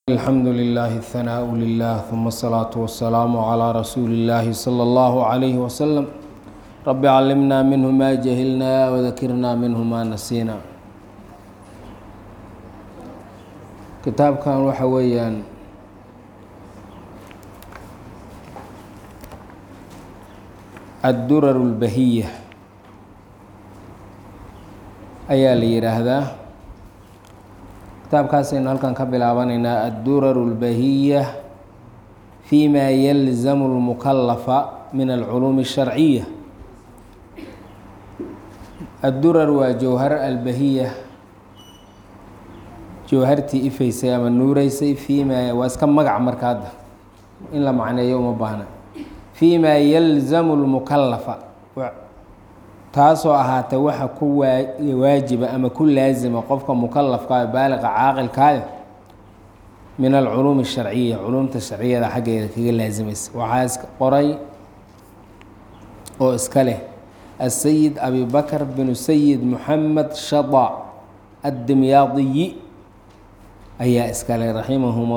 الحمد لله الثناء لله ثم الصلاة والسلام على رسول الله صلى الله عليه وسلم رب علمنا منه ما جهلنا وذكرنا منه ما نسينا kitaabkan waxa weeyaan الدرر البهية ayaa la yiraahdaa kitaabkaasaynu halkan ka bilaabanaynaa الدرر البهية فيما يلزم المكلف من العلوم الشرعية الدرر waa jawhar البهية jawhartii ifaysay ama nuureysay fiima waa iska magac markaada in la macneeyo uma baahna fiima yalzamu lmukalafa taasoo ahaata waxa ku waajiba ama ku laazima qofka mukalafka baaliqa caaqilkaayo min alculuumi الsharciya culumta sharciyada xaggeeda kaga laazimaysa waxaa iska qoray oo iska leh السيد أبي بكر بن سيد محمد شطى الدمياطي ayaa iskale raximahum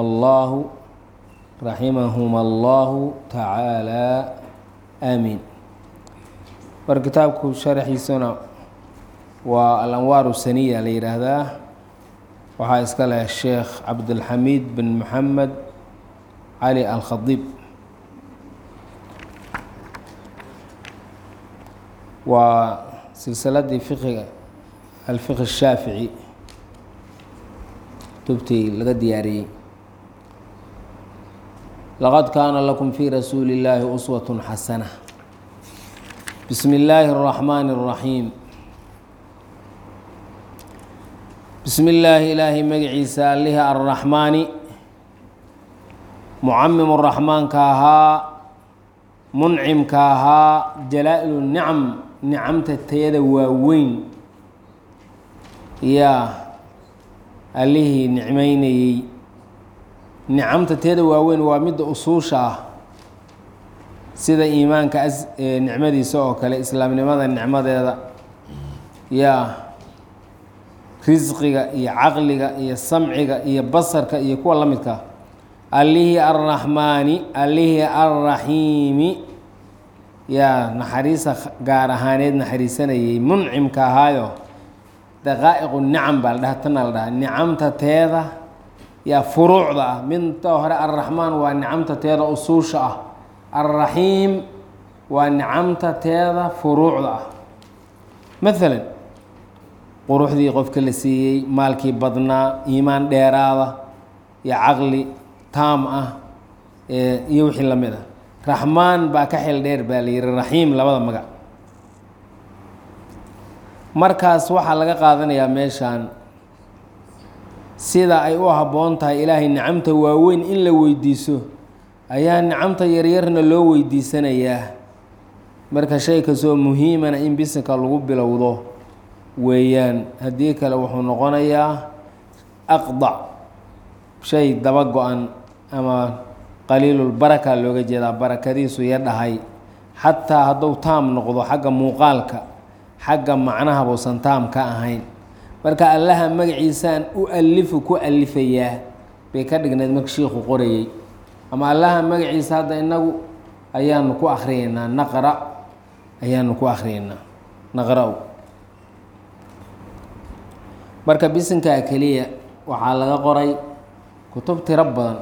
allahu tacaalى aamiin mar kitaabku sharaxiisuna waa alanwaaru saniya la yidhaahdaa waxaa iska leh sheekh cabdulxamiid bin maxamed cali alkhadiib waa silsiladii fiqiga alfiqi الshaafici tubtii laga diyaariyey laqad kaana lakum fii rasuuli اllaahi uswaة xasana bismi اllaahi الرaxmaani الraxiim bismi illaahi ilaahay magaciisa allihii arraxmaani mucamim raxmaanka ahaa muncimka ahaa jalaa-il nicam nicamta tayada waaweyn yaa allihii nicmeynayey nicamta teeda waaweyn waa midda usuusha ah sida iimaanka nicmadiisa oo kale islaamnimada nicmadeeda yaa risqiga iyo caqliga iyo samciga iyo basarka iyo kuwa la midka allihii arraxmaani allihii arraxiimi yaa naxariisa gaar ahaaneed naxariisanayey muncimka ahaayo daqaa'iqu nicam baa la dhaha tana la dhahaa nicamta teeda yaa furuucda ah midta hore arraxmaan waa nicamta teeda usuusha ah arraxiim waa nicamta teeda furuucda ah maalan quruxdii qofka la siiyey maalkii badnaa iimaan dheeraada iyo caqli taam ah iyo wixii la mid ah raxmaan baa ka xel dheer baa la yihi raxiim labada magac markaas waxaa laga qaadanayaa meeshaan sida ay u habboon tahay ilaahay nicamta waaweyn in la weydiiso ayaa nicamta yaryarna loo weydiisanayaa marka shay kastoo muhiimana in bisinka lagu bilowdo weeyaan haddii kale wuxuu noqonayaa aqdac shay daba go-an ama qaliilulbaraka looga jeedaa barakadiisu ya dhahay xataa hadduu taam noqdo xagga muuqaalka xagga macnaha buusan taam ka ahayn marka allaha magaciisaan u alifu ku alifayaa bay ka dhignayd marka shiikhu qorayey ama allaha magaciisa hadda inagu ayaanu ku akhriyeynaa naqra ayaanu ku akhriyeynaa naqra-u marka bisinkaa keliya waxaa laga qoray kutub tiro badan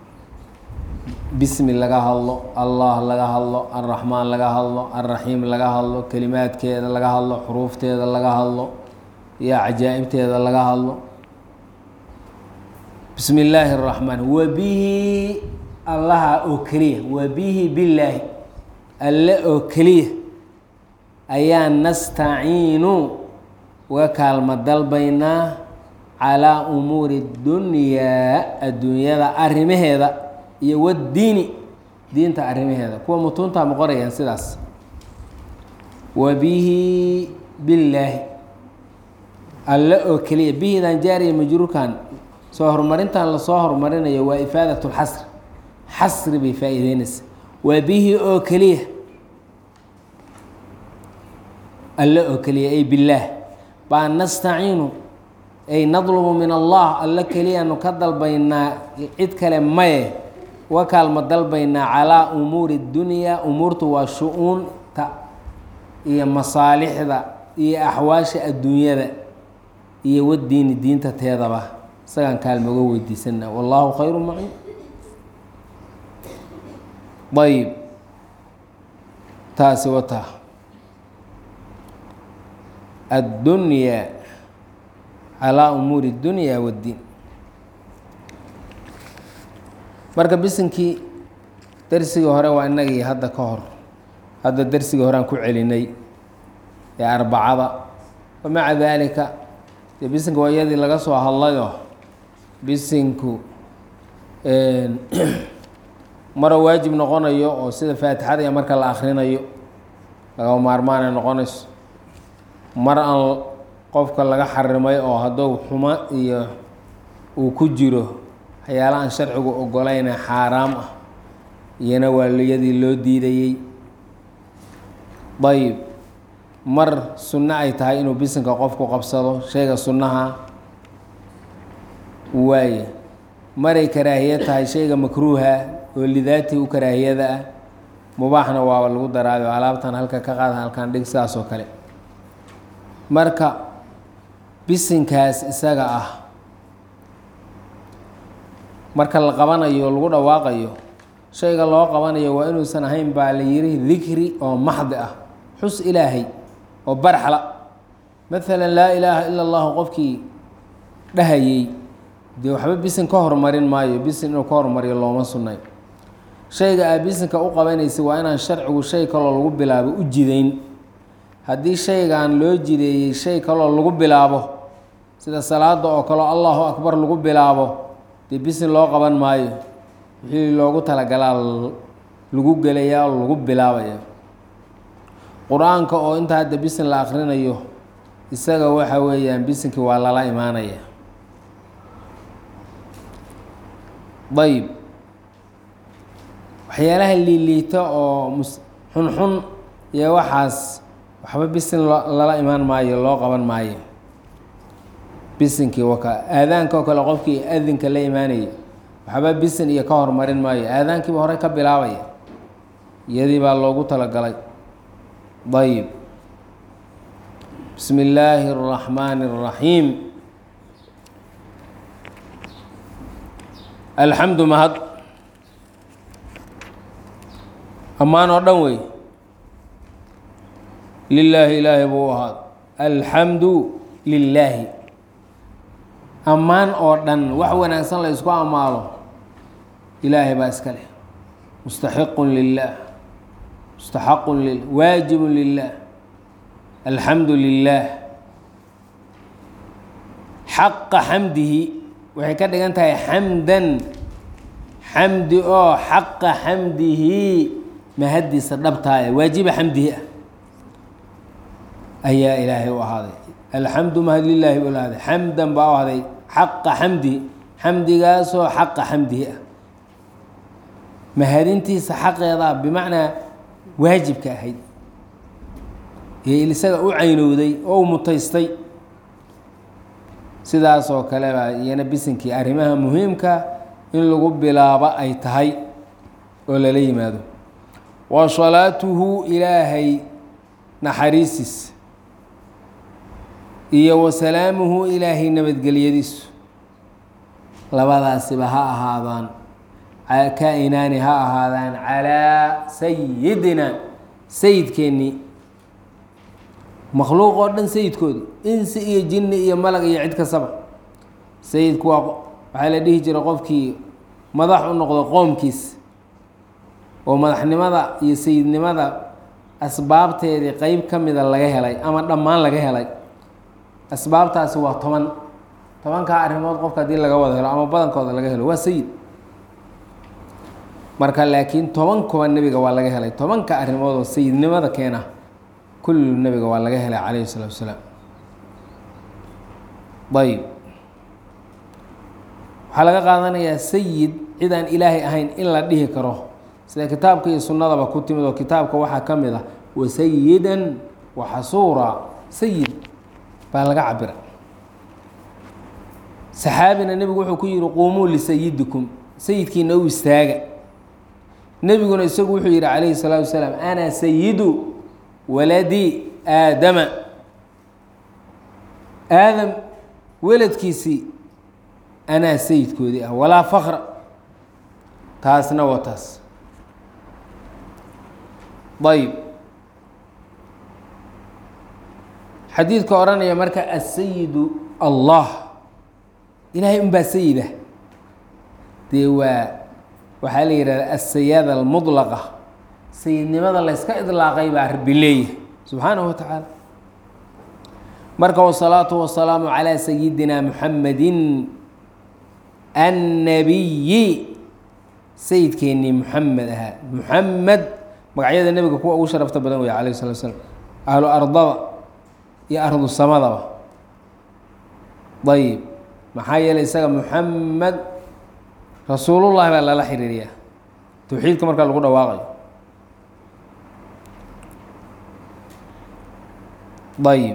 bismi laga hadlo allah laga hadlo arraxmaan laga hadlo arraxiim laga hadlo kelimaadkeeda laga hadlo xuruufteeda laga hadlo iyo cajaa'ibteeda laga hadlo bismi illaahi الraxmaan wabihi allaha oo keliya wabihi billaahi alle oo keliya ayaa nastaciinu uga kaalmo dalbaynaa calaa umuuri اdunyaa adduunyada arrimaheeda iyo wadiini diinta arrimaheeda kuwa mutuunta ma qorayaan sidaas wabihi billaahi alle oo keliya bihidan jaariya majruurkan soo horumarintan lasoo horumarinayo waa ifaadat اlxasr xasri bay faa-iideynaysa wabihi oo keliya alle oo keliya ay billaah baa nastaciinu ay nadlubu min allah alla keliyaanu ka dalbaynaa cid kale maye wakaalma dalbaynaa calaa umuuri اdunyaa umuurtu waa shu-uunta iyo masaalixda iyo axwaasha adduunyada iyo wadiini diinta teedaba isagaan kaalma uga weydiisanaa wallaahu khayru maci ayb taasi wataa addunyaa calaa umuuri اdunyaa waddiin marka bisinkii darsigii hore waa inagii hadda ka hor hadda darsigii horeaan ku celinay ee arbacada wamaca daalika dee bisinka waa iyadii laga soo hadlayo bisinku maro waajib noqonayo oo sida faatixada iyo marka la akrinayo lagama maarmaanay noqonayso mar aan qofka laga xarimay oo hadduu xumo iyo uu ku jiro waxyaala aan sharcigu ogolayna xaaraam ah iyana waa iyadii loo diidayey ayb mar sunno ay tahay inuu bisinka qofku qabsado shayga sunnaha waaye maray karaahiye tahay shayga makruuha oo lidaati u karaahiyada ah mubaaxna waaba lagu daraayo alaabtan halka ka qaada halkaan dhig sidaas oo kale marka bisinkaas isaga ah marka la qabanayo lagu dhawaaqayo shayga loo qabanayo waa inuusan ahayn baa la yihi dikri oo maxdi ah xus ilaahay oo barxla maalan laa ilaaha ila allahu qofkii dhahayey dee waxba bisin ka hormarin maayo bisin inuu ka hormariyo looma sunnay shayga aa bisinka u qabanaysa waa inaan sharcigu shay kaloo lagu bilaabo u jidayn haddii shaygaan loo jideeyey shay kaloo lagu bilaabo sida salaada oo kaleo allahu akbar lagu bilaabo dee bisin loo qaban maayo wixii loogu talagalaa lagu gelayaa oo lagu bilaabaya qur-aanka oo inta hadda bisin la akrinayo isaga waxa weeyaan bisinkii waa lala imaanaya ayb waxyaalaha liiliita oo xunxun iyo waxaas waxba bisin lala imaan maayo loo qaban maayo bisinkii waka aadaanka oo kale qofkii adinka la imaanayay waxba bisin iyo ka hormarin maayo aadaankiiba horey ka bilaabaya iyadii baa loogu talagalay ayb bismi illaahi الraxmaani الraxiim alxamdu mahad ammaan oo dhan wey lilaahi ilaahi buu u ahaad alxamdu lilaahi ammaan oo dhan wax wanaagsan la isku ammaalo ilaahay baa iska leh mustaxiqun lilah mustaxaqun lilah waajibun lilah alxamdu lilah xaqa xamdihi waxay ka dhigan tahay xamdan xamdi oo xaqa xamdihi mahadiisa dhabtaaya waajiba xamdihi ah ayaa ilaahay u ahaaday alxamdu mahad lilaahi u ahaaday xamdan baa u ahaaday xaqa xamdihi xamdigaasoo xaqa xamdihi ah mahadintiisa xaqeedaa bimacnaa waajibka ahayd ee isaga u caynowday oo u mutaystay sidaasoo kale baa iyana bisinkii arrimaha muhiimka in lagu bilaabo ay tahay oo lala yimaado wa salaatuhu ilaahay naxariisiis iyo wa salaamuhu ilaahay nabadgelyadiisu labadaasiba ha ahaadaan ka-inaani ha ahaadaan calaa sayidina sayidkeennii makhluuq oo dhan sayidkoodi insi iyo jinni iyo malag iyo cid kastaba sayidku waa waxaa la dhihi jiray qofkii madax u noqdo qoomkiis oo madaxnimada iyo sayidnimada asbaabteedii qeyb ka mida laga helay ama dhammaan laga helay asbaabtaasi waa tobankaa arrimood qofka haddii laga wada helo ama badankooda laga helo waa sayid marka laakiin tobankuba nebiga waa laga helay tobanka arrimood oo sayidnimada keena kullu nebiga waa laga helay calayhi salaatu wasalaam ayb waxaa laga qaadanayaa sayid cid aan ilaahay ahayn in la dhihi karo sida kitaabka iyo sunnadaba ku timid oo kitaabka waxaa ka mid ah wasayidan waxasuura sayid baa laga cabira saxaabina nebigu wuxuu ku yidhi quumuu lisayidikum sayidkiina u istaaga nebiguna isagu wuxuu yidhi calayhi الsalaatu wasalaam ana sayidu waladi aadama aadam weladkiisii anaa sayidkoodii ah walaa fakra taasna waa taas ayb xadiidka odhanaya marka asayidu allah ilaahay un baa sayida dee waxaa la yidhahda asayaada almudlaqa sayidnimada layska idlaaqay baa rabbi leeyahay subxaanahu wa tacaala marka wasalaatu wasalaamu calaa sayidina muxamedin annabiyi sayidkeennii muxamed ahaa muxamed magacyada nebiga kuwa ugu sharafta badan wey alayh salatu slam ahlu ardada iyo ardu samadaba ayib maxaa yeelay isaga muxamed rasuulullahi baa lala xiriiriyaa towxiidka markaa lagu dhawaaqayo ayib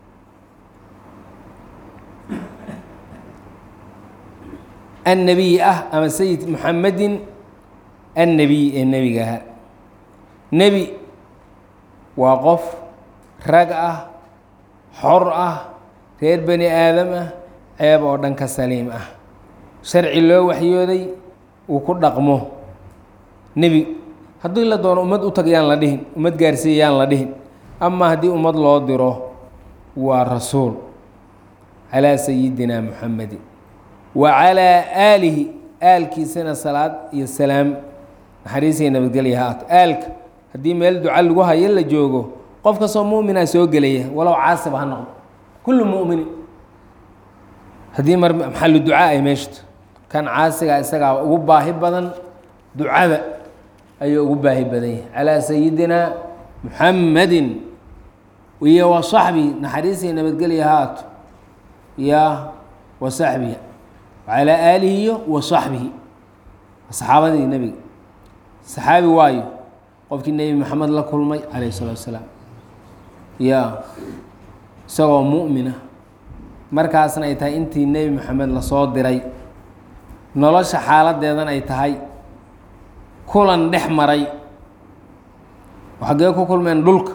annabiy ah ama sayid muxamedin annabiy ee nebiga ahaa nebi waa qof rag ah xor ah reer bani aadam ah ceeb oo dhanka saliim ah sharci loo waxyooday uu ku dhaqmo nebi haddii la doono ummad u tag yaan la dhihin ummad gaarsiiya yaan la dhihin ama haddii ummad loo diro waa rasuul calaa sayidina muxamedin wa calaa aalihi aalkiisana salaad iyo salaam naxariisiya nabadgelya ha ato aalka haddii meel duca lagu hayo la joogo qof kastoo mu'minaa soo gelaya walow caasib ha noqdo kullu mu'minin haddii mar maxalu ducaa ay meeshto kan caasiga isagaa ugu baahi badan ducada ayuu ugu baahi badan yahay calaa sayidina muxamedin iyo wa saxbihi naxariisiya nabadgelya ha ato ya wa saxbihi calaa aalihi iyo wa saxbihi saxaabadii nebiga saxaabi waayo qofkii nebi maxamed la kulmay calayh الsalatu wasalaam ya isagoo mu'mina markaasna ay tahay intii nebi maxamed lasoo diray nolosha xaaladeedan ay tahay kulan dhex maray xaggee ku kulmeen dhulka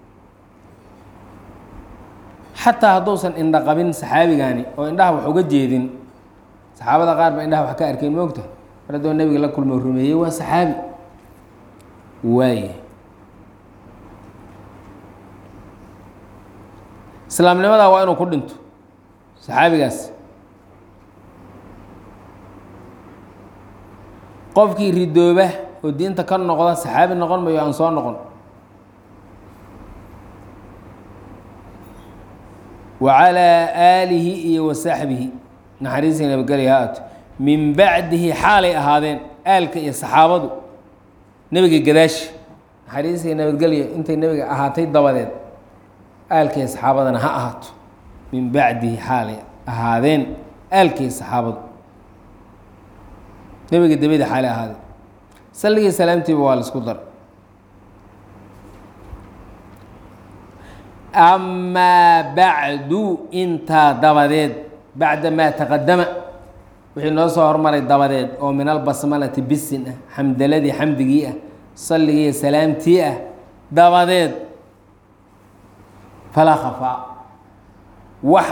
xataa hadduusan indha qabin saxaabigaani oo indhaha wax uga jeedin saxaabada qaar ba indhaha wax ka arkeen moogta mar haddoo nebiga la kulmo rumeeyey waa saxaabi waaye islaamnimadaa waa inuu ku dhinto saxaabigaas qofkii ridooba oo diinta ka noqda saxaabi noqon mayo aan soo noqon wa calaa aalihi iyo wa saxbihi naxariisii nabadgelya ha ato min bacdihi xaalay ahaadeen aalka iyo saxaabadu nebiga gadaashi naxariisii nabadgelya intay nebiga ahaatay dabadeed aalka iyo saxaabadana ha ahaato min bacdihi xaalay ahaadeen aalka iyo saxaabadu nebiga dabadi xaalay ahaadeen salligii salaamtiiba waa la isku dar amaa bacdu intaa dabadeed bacda maa taqadama wixii noo soo hormaray dabadeed oo min albasmalati bisin ah xamdaladii xamdigii ah salligii salaamtii ah dabadeed falaa khafaa wax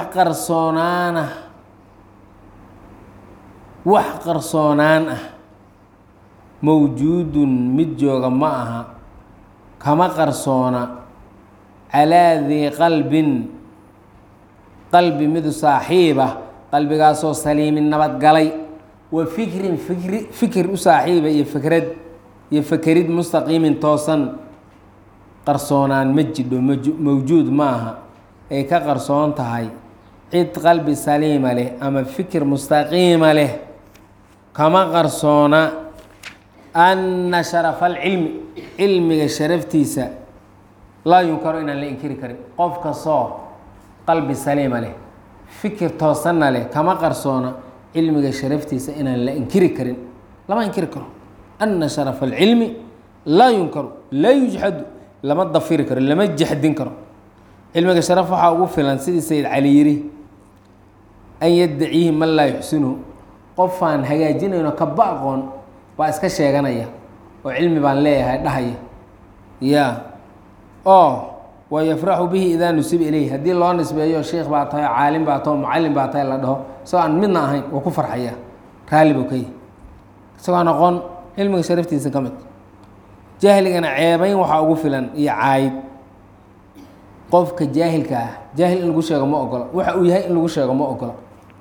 qarsoonaan ah mawjuudun mid jooga ma aha kama qarsoona calaa dii qalbin qalbi midu saaxiiba qalbigaasoo saliimin nabadgalay wa fikrin fikir u saaxiiba iyo fikrad iyo fakerid mustaqiimin toosan qarsoonaan ma jidho mawjuud ma aha ay ka qarsoon tahay cid qalbi saliima leh ama fikir mustaqiima leh kama qarsoona anna sharafa alcilmi cilmiga sharaftiisa laa yunkaro inaan la inkiri karin qof kastoo qalbi saliima leh fikir toosanna leh kama qarsoona cilmiga sharaftiisa inaan la inkiri karin lama inkiri karo anna sharafa alcilmi laa yunkaru laa yujxadu lama dafiri karo lama jaxdin karo cilmiga sharaf waxaa ugu filan sidii sayid cali yiri an yaddaciihi man laa yuxsinuhu qofaan hagaajinayno kaba aqoon baa iska sheeganaya oo cilmi baan leeyahay dhahaya ya oo wayafraxu bihi idaa nusiba ilayhi haddii loo nisbeeyo sheikh baa tahay caalim baa tahay mucallim baa tahay la dhaho isagoo aan midna ahayn wuu ku farxaya raalli buu ka yahi isagoo aan aqoon cilmiga sharaftiisa ka mid jahligana ceebayn waxaa ugu filan iyo caayid qofka jaahilka ah jaahil in lagu sheego ma ogola waxa uu yahay in lagu sheego ma ogola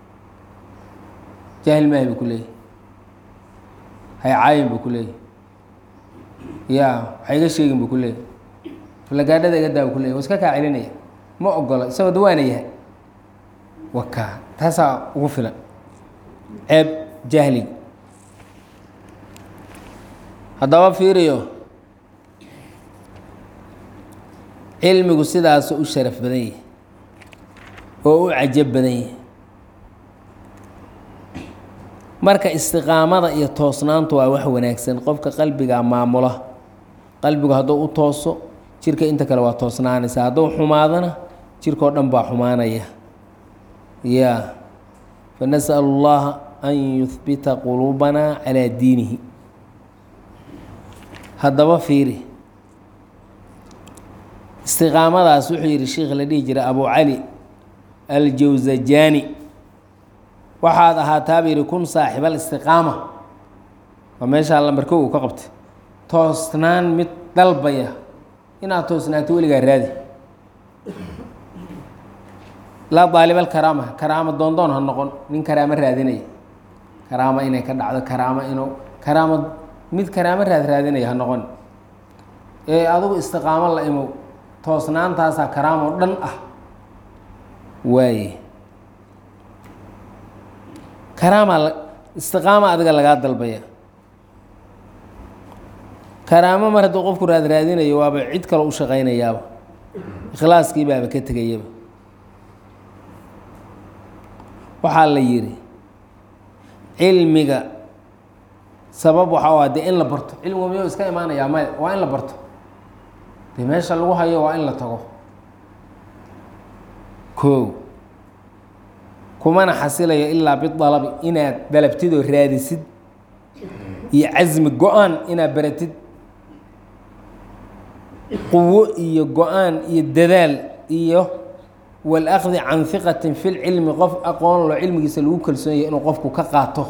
jaahil maahi buu ku leeyahy hay caayin buu ku leeyahy ya waxa iga sheegin buu ku leeyahy lagaadhada iga daa buu ku leeyahy waa iska kaa celinaya ma ogola isagoo dawaana yahay wakaa taasaa ugu filan ceeb jahliga haddaba fiiriyo cilmigu sidaasoo u sharaf badan yahay oo u cajab badan yahay marka istiqaamada iyo toosnaantu waa wax wanaagsan qofka qalbiga maamula qalbigu hadduu u tooso jirka inta kale waa toosnaanaysa hadduu xumaadana jirkao dhan baa xumaanaya ya fanas'al اllaha an yuhbita quluubana calaa diinihi haddaba fiiri istiqaamadaas wuxuu yihi sheikh la dhihi jiray abu cali aljawzajani waxaad ahaataa buu yihi kun saaxibal istiqaama waa meeshaa lambarko uu ka qabtay toosnaan mid dalbaya inaad toosnaato weligaa raadi laa daalibal karaama karaama doondoon ha noqon nin karaamo raadinaya karaama inay ka dhacdo karaamo inuu karaamo mid karaamo raadinaya ha noqon ee adugu istiqaamo la imow toosnaantaasaa karaamoo dhan ah waaye karaama istiqaama adiga lagaa dalbaya karaamo mar hadduu qofku raadinayo waaba cid kale u shaqaynayaaba ikhlaaskii baaba ka tegayaba waxaa la yihi cilmiga sabab waxa u ah dee in la barto cilmigu miyuu iska imaanayaa maya waa in la barto dee meesha lagu hayo waa in la tago koow kumana xasilayo ilaa bidalabi inaad dalabtidoo raadisid iyo casmi go-aan inaad baratid quwo iyo go-aan iyo dadaal iyo walakdi can hiqatin fi lcilmi qof aqoon loo cilmigiisa lagu kalsoonyay inuu qofku ka qaato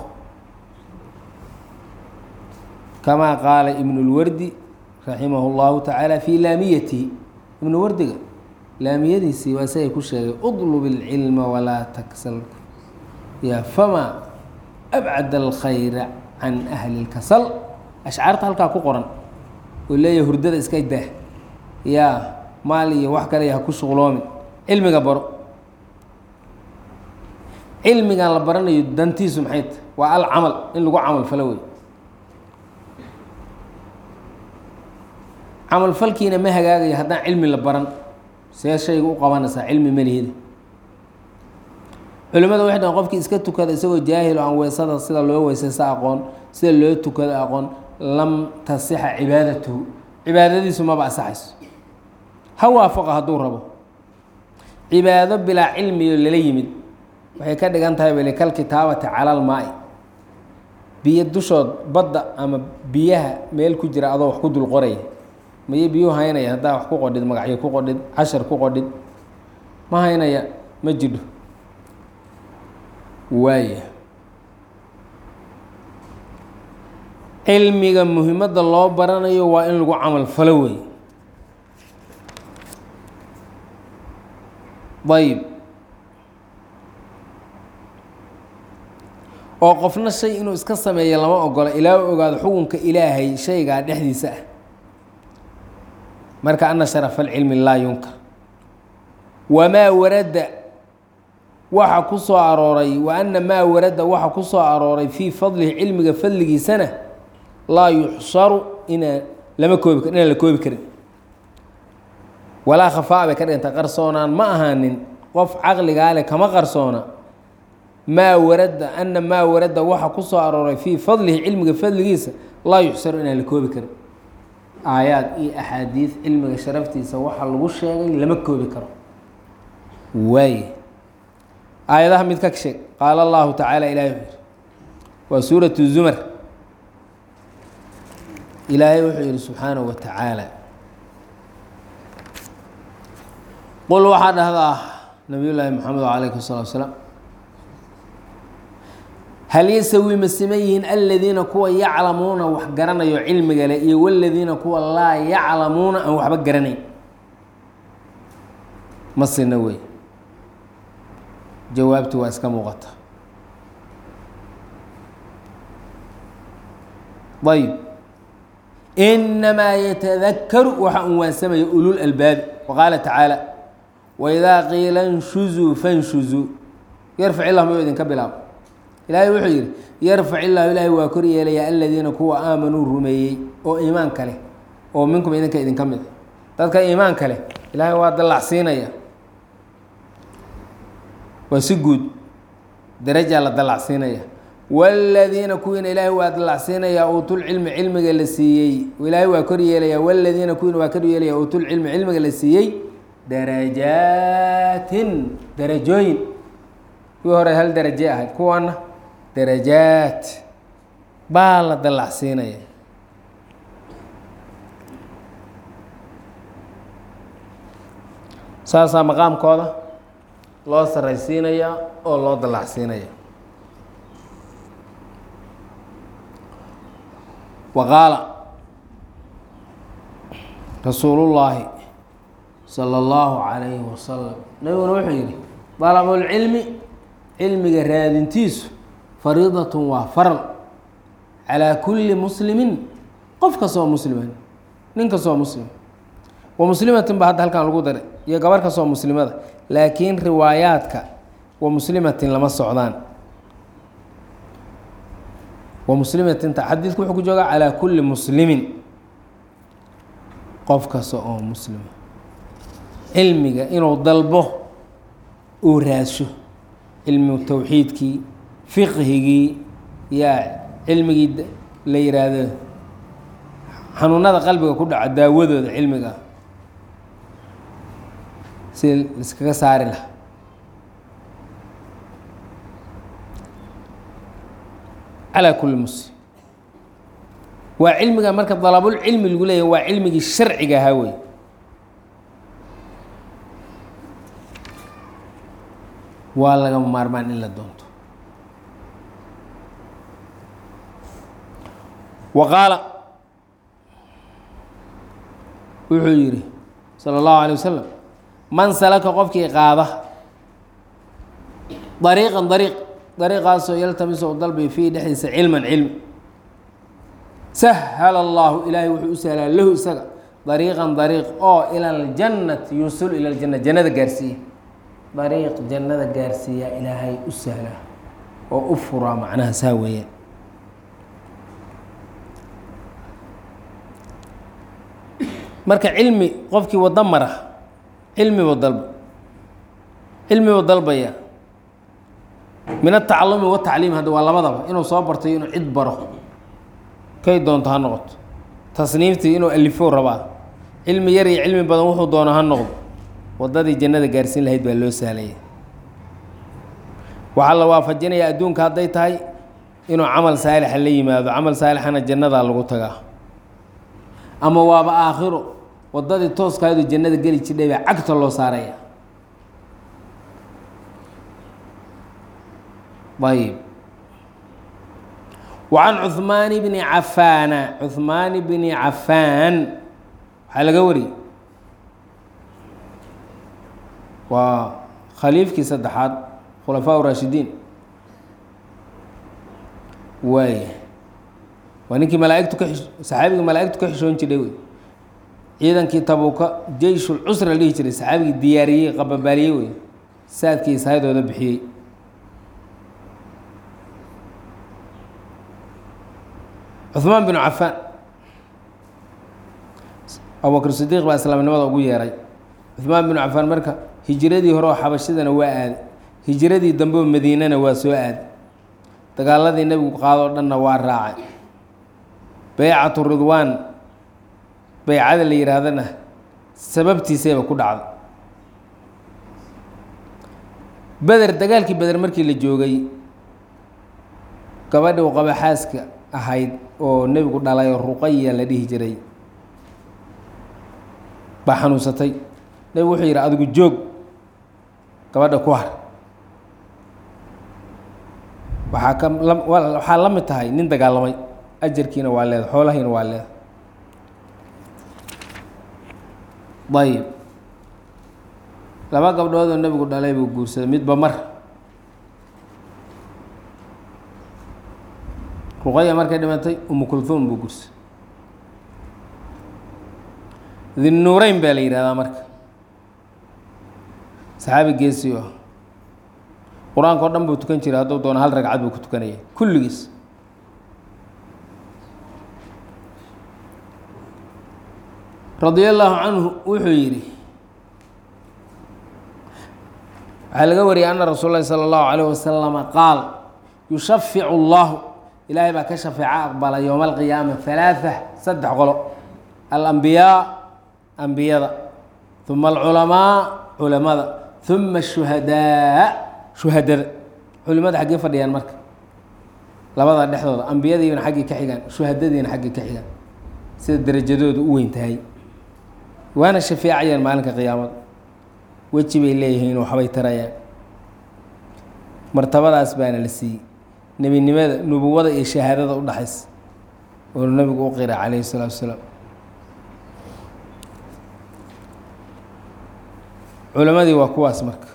kamaa qaala ibnu lwardi raximah اllahu tacaala fii laamiyatihi ibnu wardiga laamiyadiisii waa isagay ku sheegay uطlub اlcilma walaa taksal ya famaa abcad alkhayra can ahli اlkasal ashcaarta halkaa ku qoran oo leeyahay hurdada iska dah yaa maal iyo wax kale ha ku shuqloomin cilmiga baro cilmigan la baranayo dantiisu maxay tahay waa alcamal in lagu camal falo wey camal falkiina ma hagaagayo haddaan cilmi la baran see shayga u qabanaysaa cilmi malihida culimada waxay dhahan qofkii iska tukada isagoo jaahil oo aan weysada sida loo weysaysta aqoon sida loo tukado aqoon lam tasixa cibaadatuhu cibaadadiisu maba asaxayso ha waafaqa hadduu rabo cibaado bilaa cilmiyo lala yimid waxay ka dhigan tahay bale kal kitaabati cala almaa-i biyo dushood badda ama biyaha meel ku jira adoo wax ku dul qoraya maye biyuu haynaya haddaa wax ku qodhid magacyo ku qodhid cashar ku qodhid ma haynaya ma jidho waaya cilmiga muhimadda loo baranayo waa in lagu camal falo wey ayb oo qofna shay inuu iska sameeyo lama ogola ilaa u ogaado xukunka ilaahay shaygaa dhexdiisa ah marka ana sharafa alcilmi laa yunkar wamaa warada waxa ku soo arooray wa ana maa warada waxa ku soo arooray fii fadlihi cilmiga fadligiisana laa yuxsaru inaan lama koobi inaan la koobi karin walaa khafaa bay ka dhiganta qarsoonaan ma ahaanin qof caqligaa leh kama qarsoona maa warada ana maa warada waxa ku soo arooray fii fadlihi cilmiga fadligiisa laa yuxsaru inaan la koobi karin aayaad iyo axaadiid cilmiga sharaftiisa waxa lagu sheegay lama koobi karo waaye aayadaha mid ka sheeg qaala allahu tacaala ilaahay wuxuu yidhi waa suuratu zumar ilaahay wuxuu yidhi subxaanahu wa tacaala qul waxaa dhahdaa nabiy llaahi moxamed calayhi الsalatu wasalaam hal yasawi ma siman yihiin aladiina kuwa yaclamuuna wax garanayo cilmiga leh iyo waladiina kuwa laa yaclamuuna aan waxba garanayn ma sina wey jawaabtu waa iska muuqata ayb inamaa yatadakaru waxa un waansamaya ulul albaabi waqaala tacaala waidaa qiila nshuzuu fanshuzuu yarfac illah mayuu idinka bilaabo ilaahay wuxuu yidhi yarfac illaahu ilaahay waa kor yeelayaa aladiina kuwa aamanuu rumeeyey oo iimaanka leh oo minkum idinka idinka mid dadka iimaanka leh ilaahay waa dallacsiinaya waa si guud darajaa la dallacsiinaya wاladiina kuwiina ilaahay waa dallacsiinayaa uutulcilmi cilmiga la siiyey ilaahay waa kor yeelayaa wاladiina kuwiina waa kor yeelaya uutulcilmi cilmiga la siiyey darajaatin darajooyin kuwii hore hal daraje ahayd kuwaana darajaat baa la dallacsiinaya saasaa maqaamkooda loo saraysiinaya oo loo dallacsiinaya waqaala rasuulullaahi salى اllahu calayhi wasalam nabiguna wuxuu yidhi dalabulcilmi cilmiga raadintiisu fariidatun waa faral calaa kulli muslimin qof kastoo musliman nin kastoo muslim wa muslimatin ba hadda halkan lagu daray iyo gabar kastoo muslimada laakiin riwaayaadka wa muslimatin lama socdaan wa muslimatinta xadiidku wuxuu ku joogaa calaa kulli muslimin qof kasta oo muslima cilmiga inuu dalbo uu raadsho cilmigu towxiidkii fiqhigii yaa cilmigii la yihaahdo xanuunada qalbiga ku dhaca daawadooda cilmiga si iskaga saari laha calaa kulli muslim waa cilmiga marka dalabulcilmi lagu leeyahy waa cilmigii sharciga ahaa wey waa lagama maarmaan in la doonto wa qaala wuxuu yidhi salى اllahu alيه wasalam man salaka qofkii qaada dariiqan dariiq dariiqaasoo yaltamiso u dalbay fiihi dhexdiisa cilman cilmi sahala allahu ilaahay wuxuu u sahlaa lahu isaga dariiqan dariiq oo ila اljannati yusul ila اljanna jannada gaarsiiya dariiq jannada gaarsiiyaa ilaahay u sahlaa oo u furaa macnaha saa weeyaan marka cilmi qofkii wado mara cilmibu dalbaya min atacalumi watacliim hadda waa labadaba inuu soo bartay inuu cid baro kay doonto ha noqoto tasniiftii inuu alifo rabaa cilmi yar iyo cilmi badan wuxuu doono ha noqdo wadadii jannada gaarsiin lahayd baa loo sahlaya waxaa la waafajinayaa adduunka hadday tahay inuu camal saalixa la yimaado camal saalixana jannadaa lagu tagaa ama waaba aakhiro wadadii tooskaayadu jannada geli jidhay baa cagta loo saaraya ayb wacan cuhmaan bni cafaana cuhmaan bni cafaan waxaa laga wariyey waa khaliifkii saddexaad khulafaa raashidiin waay waa ninkii malaaigtu ka saxaabigii malaaigtu ka xishoon jiray wey ciidankii tabuuka jeyshulcusra la dhihi jiray saxaabigii diyaariyey qababaaliyey wey saadkii sahaydooda bixiyey cuhmaan binu cafaan abubakr sidiiq baa islaamnimada ugu yeeray cuhmaan binu cafaan marka hijiradii hore oo xabashidana waa aaday hijiradii dambe oo madiinana waa soo aaday dagaaladii nebigu qaadoo dhanna waa raacay baycatu ridwaan baycada la yihaahdana sababtiisayba ku dhacday beder dagaalkii beder markii la joogay gabadhi uu qaba xaaska ahayd oo nebigu dhalay oo ruqaya la dhihi jiray baa xanuunsatay nebigu wuxuu yidhi adigu joog gabadha ku har waxaa la mid tahay nin dagaalamay ajarkiina waa leeda xoolahiina waa leeda ayib laba gabdhood oo nebigu dhalay buu guursaday midba mar ruqaya markay dhimatay umu kulhuum buu guursaday dinnuureyn baa la yihahdaa marka saxaabi geesi ah qur-aanka o dhan buu tukan jiray hadduu doono hal ragcad buu ku tukanayay kulligiis radia allaahu canhu wuxuu yidhi waxaa laga wariyay ana rasuul lahi salى اllahu عalيه wasalama qaal yushaficu اllahu ilaahay baa ka shafeeco aqbala yowma alqiyaama ثalaaثة saddex qolo alambiyaa ambiyada uma alculamaa culamada uma الshuhadaa shuhadada culimada xaggee fadhiyaan marka labada dhexdooda ambiyadiina xaggii ka xigaan shuhadadiina xaggii ka xigaan sida derajadoodu u weyn tahay waana shafeecayaan maalinka qiyaamada weji bay leeyihiin waxbay tarayaan martabadaas baana la siiyey nebinimada nubuwada iyo shahaadada u dhaxaysa oo nabigu u qira calayhi الsalaatu wasalaam culamadii waa kuwaas marka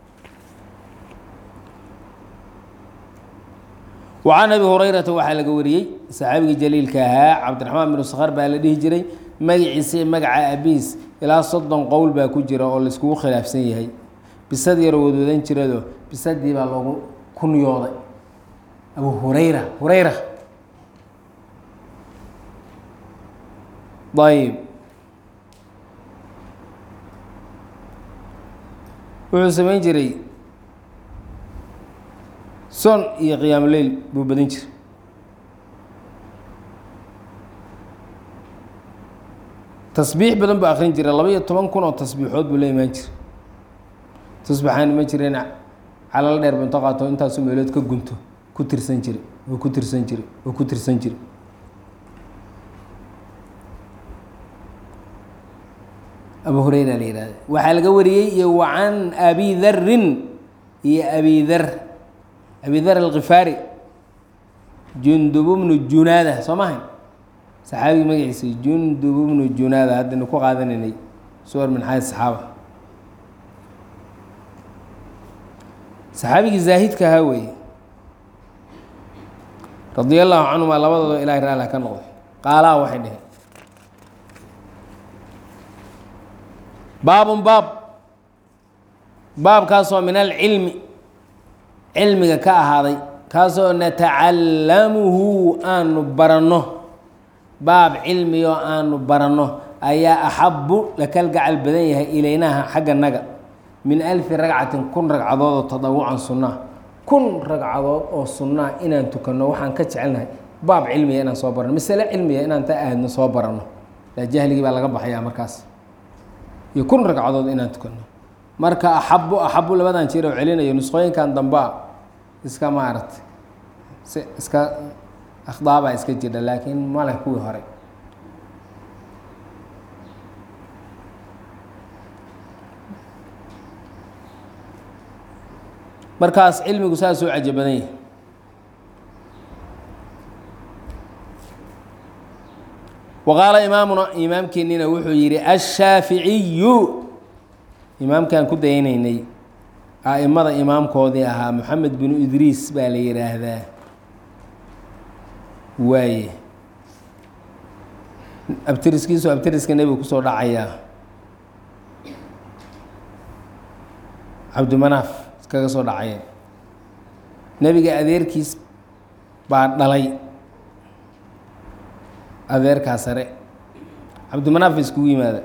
وcan abi hurayrata waxaa laga wariyey saxaabigii jaliilka ahaa cabdiraxmaan binu skhr baa la dhihi jiray magaciisa iyo magaca abiis ilaa 30 qowl baa ku jira oo laiskugu khilaafsan yahay bisad yaroo wadwadan jirado bisadii baa loogu kunyooday abu hurayra ayb wuxuu samayn jiray son iyo qiyaamo leyl buu badan jiray tasbiix badan buu akrin jiray 12 kun oo tasbiixood buu la imaan jiray tasbiixaan ma jireen calal dheer bunto qaato intaasu meelood ka gunto ku tirsan jiray oo ku tirsan jiray oo ku tirsan jiray abu hurayra la yihahda waxaa laga wariyey iyo wacan abi darin iyo abi dar alkifaari jundub bnu junaada soo mahayn saxaabigii magaciisa jundub bnu junaada haddaynu ku qaadanaynay suwar min xaaya saxaaba saxaabigii zaahidka ahaa weeye radia allaahu canhuma labadooda ilahay raali ka noqday qaalaha waxay dheheen baabun baabkaasoo min alcilmi cilmiga ka ahaaday kaasoo natacallamuhu aanu baranno baab cilmiyoo aanu baranno ayaa axabu la kalgacal badan yahay ilaynaha xagga naga min 1000 ragcatin 1000 ragcadood oo tadawucan sunnaa 1000 ragcadood oo sunnaa inaan tukanno waxaan ka jecelnahay baab cilmiya inaan soo baranno masale cilmiya inaan ta aadno soo baranno la jahligii baa laga baxayaa markaas iyo 1000 ragcadood inaan tukanno marka axabu labadan jeer oo celinayo nusqooyinkan dambaa iska maaragtay iska akhdaabaa iska jira laakiin male kuwii hore markaas cilmigu saas oo caja badan yahay waqaala imaamuna imaamkeennina wuxuu yidhi ashaaficiyu imaamkaan ku dayanaynay a'imada imaamkoodii ahaa moxamed binu idriis baa la yidhaahdaa waaye abtiriskiisu abtiriska nebiga kusoo dhacayaa cabdimanaaf iskaga soo dhacayeen nebiga adeerkiis baa dhalay adeerkaa sare cabdimanaaf iskugu yimaada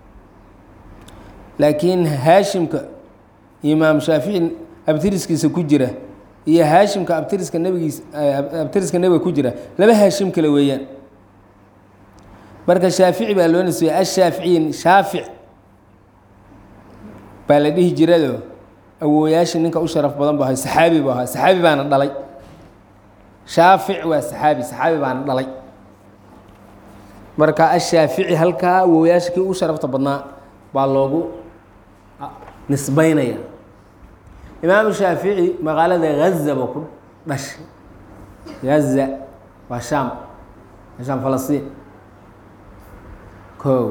laakiin haashimka imaam shaafici abtiriskiisa ku jira iyo haashimka abtiriska nebiga ku jira laba haashim kale weeyaan marka shaafici baa loo nisbiyey ashaaficiyin shaafic baa la dhihi jirado awooyaashii ninka u sharaf badan bu ahay saxaabi bu ahaa saxaabi baana dhalay shaafic waa saxaabi baana dhalay marka ashaafici halkaa awooyaasha kii u sharafta badnaa baa loogu nisbaynaya imaamu shaafici magaalada gaza ba ku dhashay gaza waa shaam meeshaan falastiin ko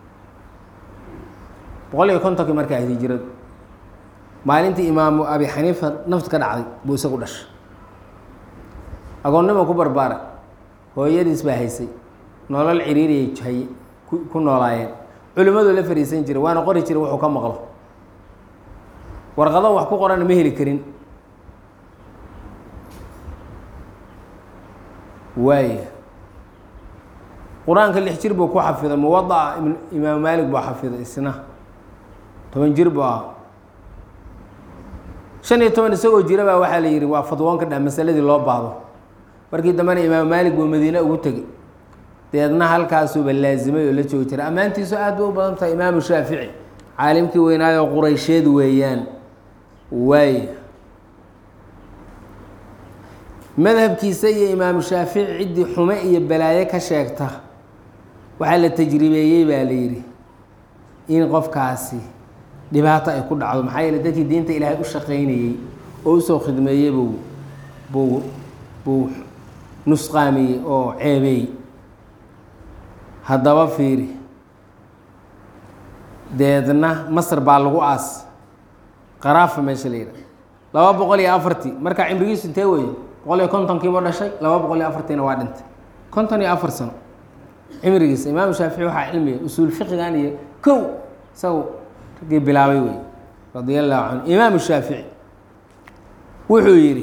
150 markay ahayd hijradu maalintii imaamu abi xaniifa nafta ka dhacday buu isagu dhashay agoonnimo ku barbaaray hooyadiis baa haysay nolol ciriiriyay jahay ku noolaayeen culimmadu la fariisan jiray waana qori jiray wuxuu ka maqlo warqado wax ku qoran ma heli karin waay quraanka 6 jir buu ku xafiday muwadaca imaam maalik buu xafiday isna 10 jir buu 15 isagoo jira baa waxaa la yiri waa fadwoonka dha masaladii loo baahdo markii dambana imaam maalik buu madiina ugu tagay deedna halkaasuu ba laazimay oo la joogi jiray amaantiisu aad bay u badan tahay imaam shaafici caalimkii weynaayo quraysheed weeyaan waay madhabkiisa iyo imaam shaafici ciddii xume iyo balaayo ka sheegta waxaa la tajribeeyey baa la yidhi in qofkaasi dhibaato ay ku dhacdo maxaa yeele dadkii diinta ilaahay u shaqaynayey oo usoo khidmeeyey buu nusqaamiyey oo ceebeey haddaba fiiri deedna masar baa lagu aas qaraafa meesha la yidhaha 240 markaa cimrigiisu intee weeye 150kiiba dhashay 240na waa dhintay 54 sano cimrigiisa imaam shaafici waxaa cilmiya usuul fiqigan iyo kow isagu ragii bilaabay wey radia allahu canhu imaam shaafici wuxuu yidhi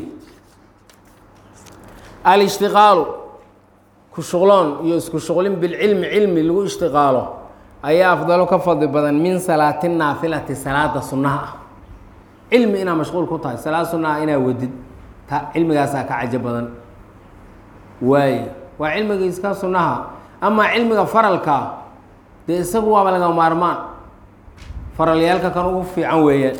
alishtiqaalu ku shuqloon iyo isku shuqlin bilcilmi cilmi lagu ishtiqaalo ayaa afdalo ka fadli badan min salaati naafilati salaada sunnaha ah cilmi inaa mashquul ku tahay salaad sunnaha inaa wadid cilmigaasaa ka cajo badan waaye waa cilmiga iska sunnaha amaa cilmiga faralka dee isagu waaba laga maarmaan faralyaalka kan ugu fiican weeyaan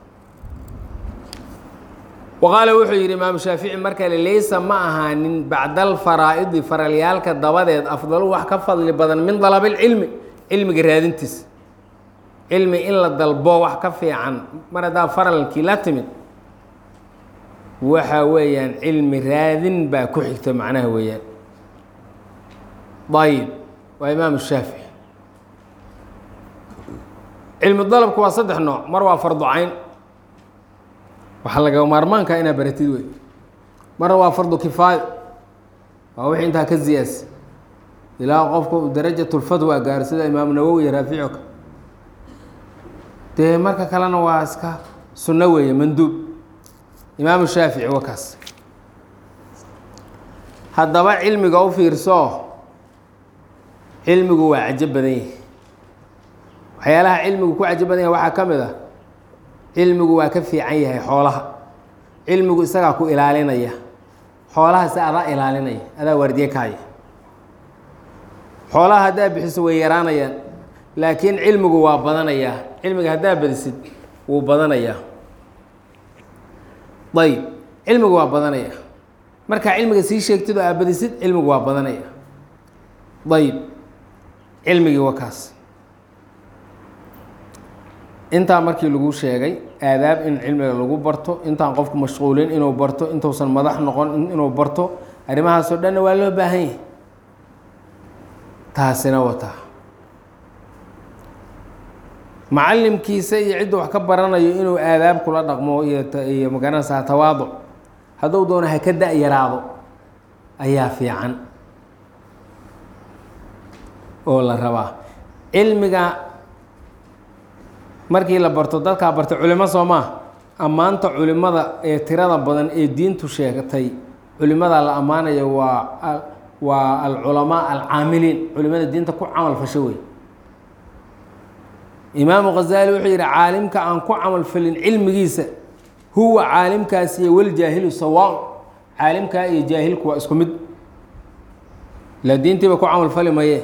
waqaala wuxuu yidhi imaamu shaafici markale laysa ma ahaanin bacda alfaraa'idi faralyaalka dabadeed afdalu wax ka fadli badan min dalabilcilmi cilmiga raadintiisa cilmi in la dalbo wax ka fiican mar haddaa faralkii la timid waxa weeyaan cilmi raadin baa ku xigta macnaha weeyaan ayib waa imaamu shaafici cilmi dalabku waa 3 nooc mar waa fardu cayn waxaa laga maarmaanka inaa baratid wey marna waa fardu kifaayo waa wixii intaa ka ziyaas ilaa qofku darajatulfatwa gaaro sida imaamu nawowi iyo raaficoka dee marka kalena waa iska sunno weeye manduub imaamu shaafici waa kaas haddaba cilmiga u fiirso cilmigu waa cajo badan yahay waxyaalaha cilmigu ku cajo badan yahay waxaa ka mid ah cilmigu waa ka fiican yahay xoolaha cilmigu isagaa ku ilaalinaya xoolaha si adaa ilaalinaya adaa waardiye kaaya xoolaha haddaa bixiso way yaraanayaan laakiin cilmigu waa badanayaa cilmiga haddaa badisid wuu badanayaa ayb cilmigu waa badanaya markaa cilmiga sii sheegtid oo aa badisid cilmigu waa badanaya ayb cilmigii waa kaas intaa markii lagu sheegay aadaab in cilmiga lagu barto intaan qofku mashquulin inuu barto intuusan madax noqon inuu barto arrimahaasoo dhanna waa loo baahan yahay taasina wataa macallimkiisa iyo cidda wax ka baranayo inuu aadaab kula dhaqmo iyo magaranaysaa tawaaduc hadduu doono ha ka da-yaraado ayaa fiican oo la rabaa cilmiga markii la barto dadkaa bartay culimo soo maa ammaanta culimada ee tirada badan ee diintu sheegtay culimada la ammaanayo waa alculamaa alcaamiliin culimada diinta ku camal fasho wey imaamu Ghazali wuxuu yidhi caalimka aan ku camal falin cilmigiisa huwa caalimkaas iyo waljaahilu sawaa caalimkaa iyo jaahilku waa isku mid la diintiiba ku camal fali maye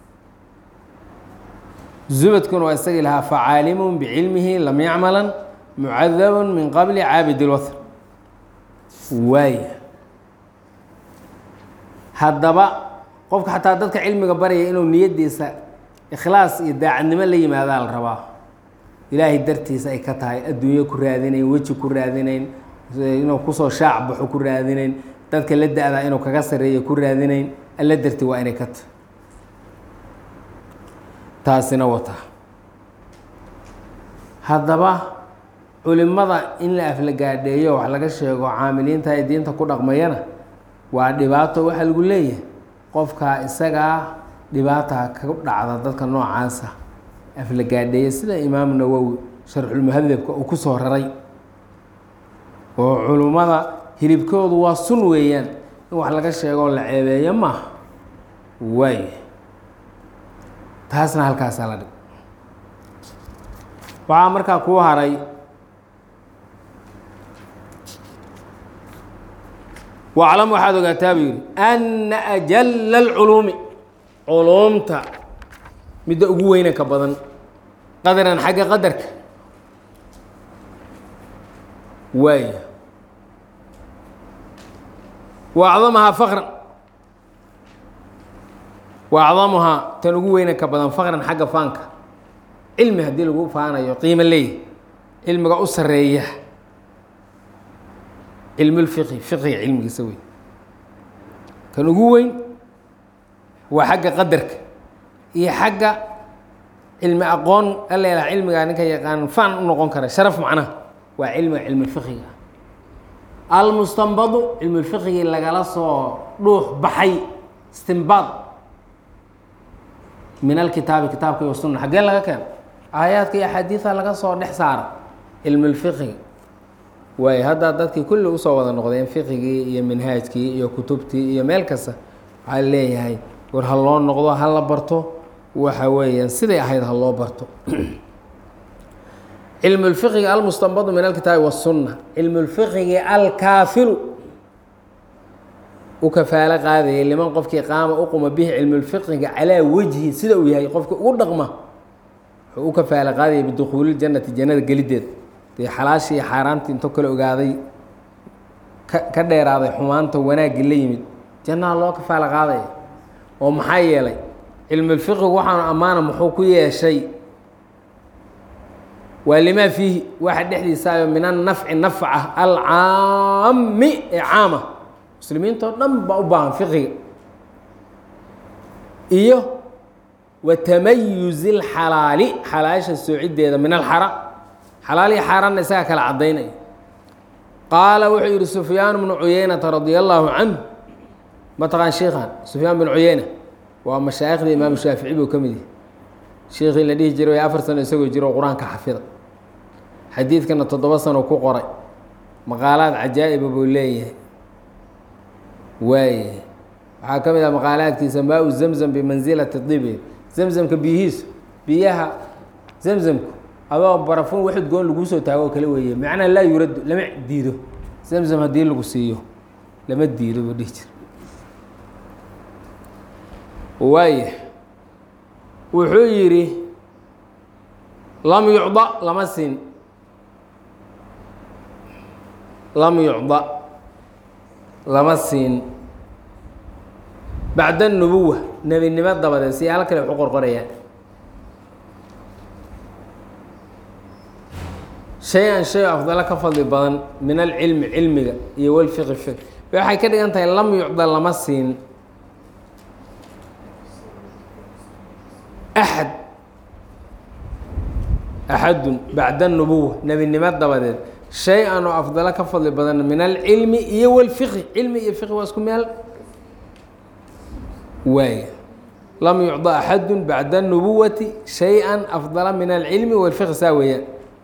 zubadkuna waa isagii lahaa facaalimun bicilmihi lam yacmalan معذب من قبل عابد الوثر واي هدبا qofka xataa dadka cilmiga baraya inuu niyadiisa ikhlaas iyo daacadnimo la yimaado la rabaa ilaahay dartiisa ay ka tahay adduunyo ku raadinayn weji ku raadinayn inuu ku soo shaac baxo ku raadinayn dadka la daada inuu kaga sareeyo ku raadinayn alla darti waa inay ka taasina wata haddaba culimada in la aflagaadeeyo wax laga sheego caamiliinta ay diinta ku dhaqmayana waa dhibaato waxa lagu leeyahay qofka isagaa dhibaata ka dhacda dadka noocaasa aflagaadeeya sida imaam nawowi sharxulmuhadabka uu ku soo raray oo culimmada hilibkoodu waa sun weeyaan in wax laga sheego la ceebeeyo maaha waay taasna halkaasaa la dhig waxaa markaa kuu haray waclam waxaad ogaataa buu yidhi anna ajalla alculuumi culuumta midda ugu weynanka badan qadaran xagga qadarka waay waacdamahaa faqran waacdamuhaa tan ugu weynanka badan faqran xagga faanka cilmi haddii lagu faanayo qiimo leeyahy cilmiga u sareeya cilmu lfiqhi fiqiga cilmigiisa weyn kan ugu weyn waa xagga qadarka iyo xagga cilmi aqoon alla cilmigaa ninka yaqaan fan u noqon kara sharaf macnaha waa cilmiga cilmulfiqiga almustanbadu cilmulfiqigii lagala soo dhuux baxay istinbaad min alkitaabi kitaabka iyo sunna xaggee laga keeno aayaadka iyo axaadiida laga soo dhex saara cilmulfiqiga waay haddaa dadkii kulli usoo wada noqdeen fiqigii iyo minhaajkii iyo kutubtii iyo meel kasta waxaa leeyahay war ha loo noqdo ha la barto waxa weeyaan siday ahayd ha loo barto cilmu lfiqiga almustanbadu min alkitaabi wasunna cilmu lfiqigi alkaafilu u kafaalo qaadayay liman qofkii qaama u quma bihi cilmu lfiqiga calaa wejhi sida uu yahay qofkii ugu dhaqma wuxuu u kafaalo qaadayay bidukhuuli ljannati jannada gelideed dee xalaashii iyo xaaraantii intoo kale ogaaday ka dheeraaday xumaanta wanaaggii la yimid jannaha loo kafaalo qaadaya oo maxaa yeelay cilmulfiqigu waxaanu ammaana muxuu ku yeeshay waa limaa fiihi waxa dhexdiisaayo min annafci nafca alcaami ee caama muslimiintoo dhan baa u baahan fiqiga iyo wa tamayuzi lxalaali xalaasha soocideeda min alxaraam xalaal iyo xaaraanna isagaa kala caddaynaya qaala wuxuu yihi sufyaan bnu cuyeynata radia allaahu canhu mataqaan sheikhan sufyaan bnu cuyeyna waa mashaaikhdii imaamu shaafici buu ka mid yahay sheikii la dhihi jiray 4 sano isagoo jiro qur-aanka xafida xadiidkana 7 sano ku qoray maqaalaad cajaa'iba buu leeyahay waaye waxaa ka mid ah maqaalaadkiisa maa-u zamzam bimansilati dibi zamzamka biyihiisu biyaha zamzamku adoo barafuun waxid goon laguu soo taago oo kale weeye macnaha laa yuraddu lama diido zamzam haddii lagu siiyo lama diido buu dhihi jira waaya wuxuu yidhi lam yucda lama siin lam yucda lama siin bacda nubuwa nebinimo dabadeed siyaalo kale waxu qorqorayaan shay-an shay afdalo ka fadli badan min alcilmi cilmiga iyo walfiqi fiq waxay ka dhigan tahay lam yucda lama siin axad axadun bacda nubuwa nebinimo dabadeed shay-an oo afdalo ka fadli badan min alcilmi iyo walfiqi cilmi iyo fiqi waa isku meel waaya lam yucda axadu bacda nubuwati shay-an afdala min alcilmi walfiqi saa weeyaan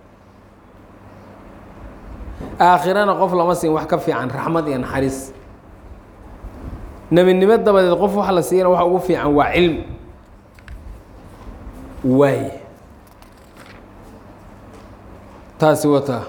aakhirana qof lama siin wax ka fiican raxmad iyo naxariis nebinimo dabadeed qof wax la siiyana waxa ugu fiican waa cilmi waay taasi wataa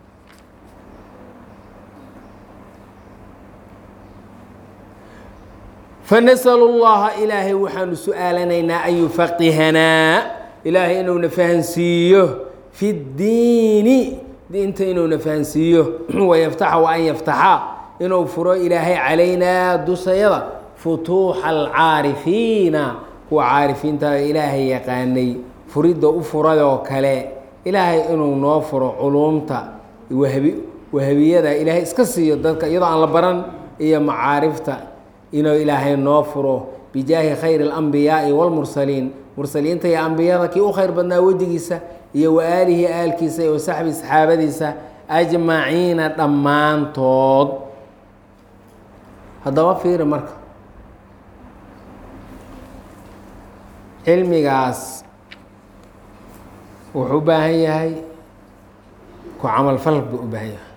fanasأl اllaha ilaahay waxaanu su-aalanaynaa an yufaqihanaa ilaahay inuuna fahansiiyo fi اdiini diinta inuu nafahansiiyo wayaftaxa wa an yaftaxa inuu furo ilaahay calaynaa dushayada futuuxa alcaarifiina kuwa caarifiinta ilaahay yaqaanay furidda u furadoo kale ilaahay inuu noo furo culuumta wahabiyada ilaahay iska siiyo dadka iyadoo aan la baran iyo macaarifta inuu ilaahay noo furo bijaahi khayr اlأnbiyaaءi wاlmursaliin mursaliinta iyo ambiyada kii u khayr badnaa wejigiisa iyo waaalihi aalkiisa iyo saxbi saxaabadiisa ajmaciina dhammaantood haddaba fiiri marka cilmigaas wuxuu u baahan yahay ku camal fal buu u baahan yahay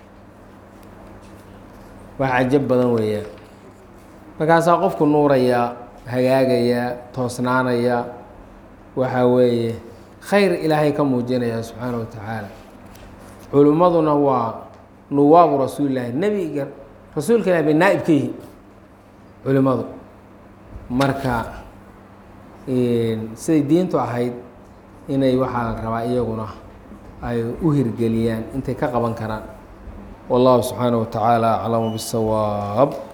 wax cajab badan weeyaan markaasaa qofku nuuraya hagaagaya toosnaanaya waxaa weeye khayr ilaahay ka muujinaya subxaana wa tacaala culimmaduna waa nuwaabu rasuulillaahi nebiga rasuulka ilahi bay naa'ib ka yihiin culimmadu marka siday diintu ahayd inay waxaa la rabaa iyaguna ay u hirgeliyaan intay ka qaban karaan wallahu subxaanaه wa tacaala aclamu bالsawaab